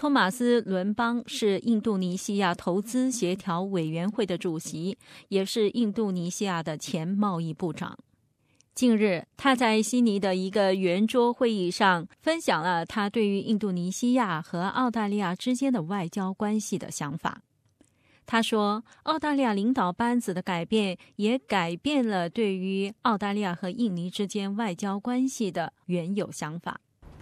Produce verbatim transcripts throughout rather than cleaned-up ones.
托马斯·伦邦是印度尼西亚投资协调委员会的主席，也是印度尼西亚的前贸易部长。近日，他在悉尼的一个圆桌会议上分享了他对于印度尼西亚和澳大利亚之间的外交关系的想法。他说，澳大利亚领导班子的改变也改变了对于澳大利亚和印尼之间外交关系的原有想法。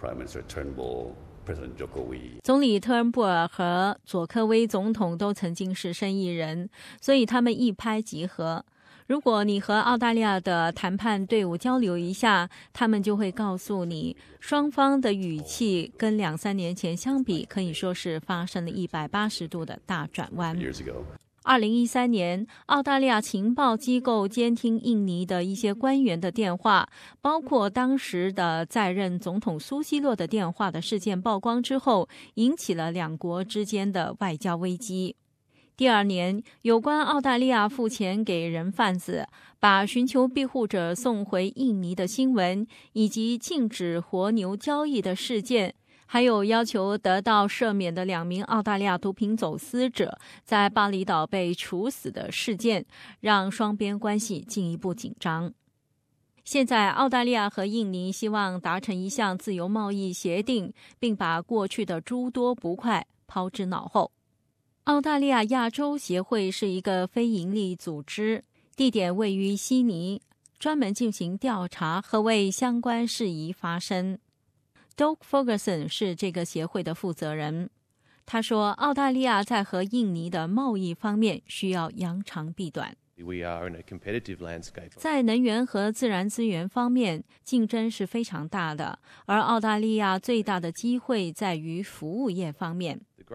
总理特恩布尔和佐科威总统都曾经是生意人，所以他们一拍即合。如果你和澳大利亚的谈判队伍交流一下，他们就会告诉你，双方的语气跟两三年前相比，可以说是发生了一百八十度的大转弯。二零一三年，澳大利亚情报机构监听印尼的一些官员的电话，包括当时的在任总统苏希洛的电话的事件曝光之后，引起了两国之间的外交危机。第二年，有关澳大利亚付钱给人贩子，把寻求庇护者送回印尼的新闻，以及禁止活牛交易的事件，还有要求得到赦免的两名澳大利亚毒品走私者在巴厘岛被处死的事件，让双边关系进一步紧张。现在，澳大利亚和印尼希望达成一项自由贸易协定，并把过去的诸多不快抛之脑后。澳大利亚亚洲协会是一个非营利组织，地点位于悉尼，专门进行调查和为相关事宜发声。Doug Ferguson 是这个协会的负责人。他说，澳大利亚在和印尼的贸易方面需要扬长避短。在能源和自然资源方面，竞争是非常大的，而澳大利亚最大的机会在于服务业方面。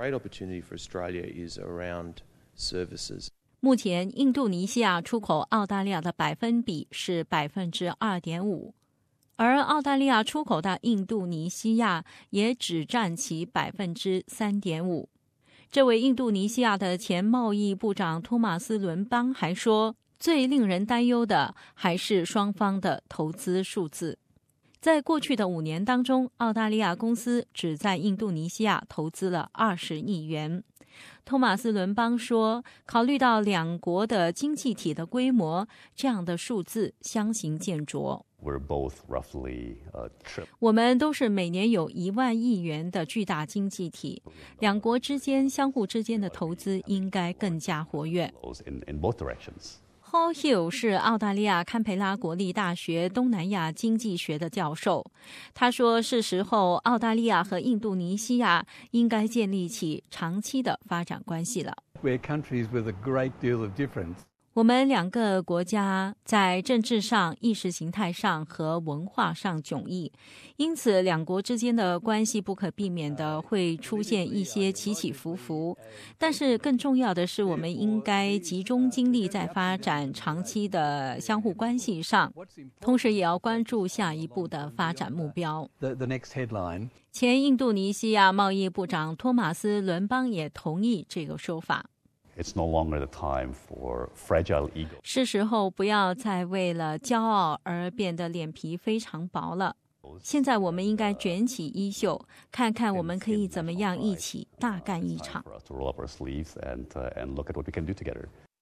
目前，印度尼西亚出口澳大利亚的百分比是百分之二点五，而澳大利亚出口到印度尼西亚也只占其百分之三点五。这位印度尼西亚的前贸易部长托马斯·伦邦还说，最令人担忧的还是双方的投资数字。在过去的五年当中，澳大利亚公司只在印度尼西亚投资了二十亿元。托马斯·伦邦说，考虑到两国的经济体的规模，这样的数字相形见绌。我们都是每年有一万亿元的巨大经济体，两国之间相互之间的投资应该更加活跃。Hall Hill 是澳大利亚堪培拉国立大学东南亚经济学的教授。他说，是时候澳大利亚和印度尼西亚应该建立起长期的发展关系了。我们两个国家在政治上、意识形态上和文化上迥异，因此两国之间的关系不可避免的会出现一些起起伏伏。但是更重要的是，我们应该集中精力在发展长期的相互关系上，同时也要关注下一步的发展目标。前印度尼西亚贸易部长托马斯·伦邦也同意这个说法。 It's no longer the time for fragile ego. 是时候不要再为了骄傲而变得脸皮非常薄了。现在我们应该卷起衣袖，看看我们可以怎么样一起大干一场。